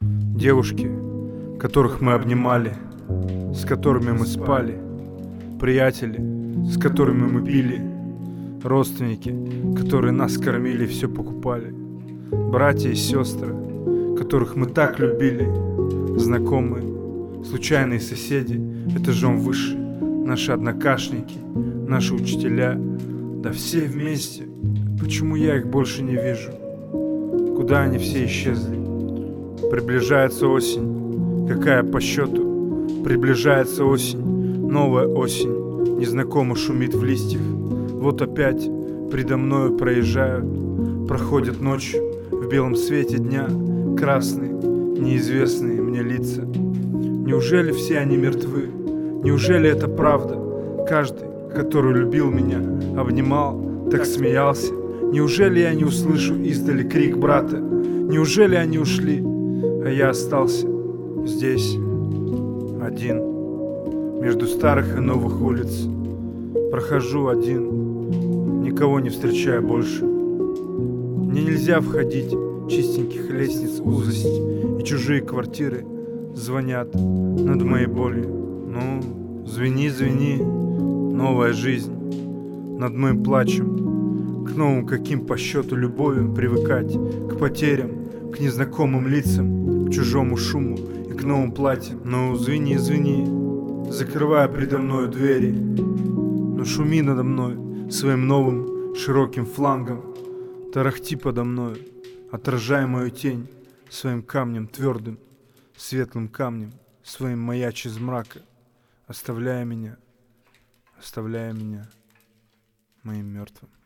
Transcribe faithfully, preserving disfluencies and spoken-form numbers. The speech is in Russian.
Девушки, которых мы обнимали, с которыми мы спали, приятели, с которыми мы пили, родственники, которые нас кормили и все покупали, братья и сестры, которых мы так любили, знакомые, случайные соседи, этажом выше, наши однокашники, наши учителя, да все вместе. Почему я их больше не вижу? Куда они все исчезли? Приближается осень, какая по счету? Приближается осень, новая осень, незнакомо шумит в листьях. Вот опять предо мною проезжают, проходят ночью в белом свете дня красные, неизвестные мне лица. Неужели все они мертвы? Неужели это правда? Каждый, который любил меня, обнимал, так смеялся. Неужели я не услышу издали крик брата? Неужели они ушли, а я остался здесь, один, между старых и новых улиц? Прохожу один, никого не встречаю больше. Мне нельзя входить, чистеньких лестниц узость, и чужие квартиры звонят над моей болью. Ну, звени, звени, новая жизнь над моим плачем. К новым каким по счету любовям привыкать, к потерям, к незнакомым лицам, к чужому шуму и к новым платьям. Ну, звени, звени, закрывая предо мною двери, но шуми надо мной своим новым широким флангом, тарахти подо мною, отражая мою тень своим камнем твердым, светлым камнем, своим маячь из мрака, оставляя меня, оставляя меня моим мертвым.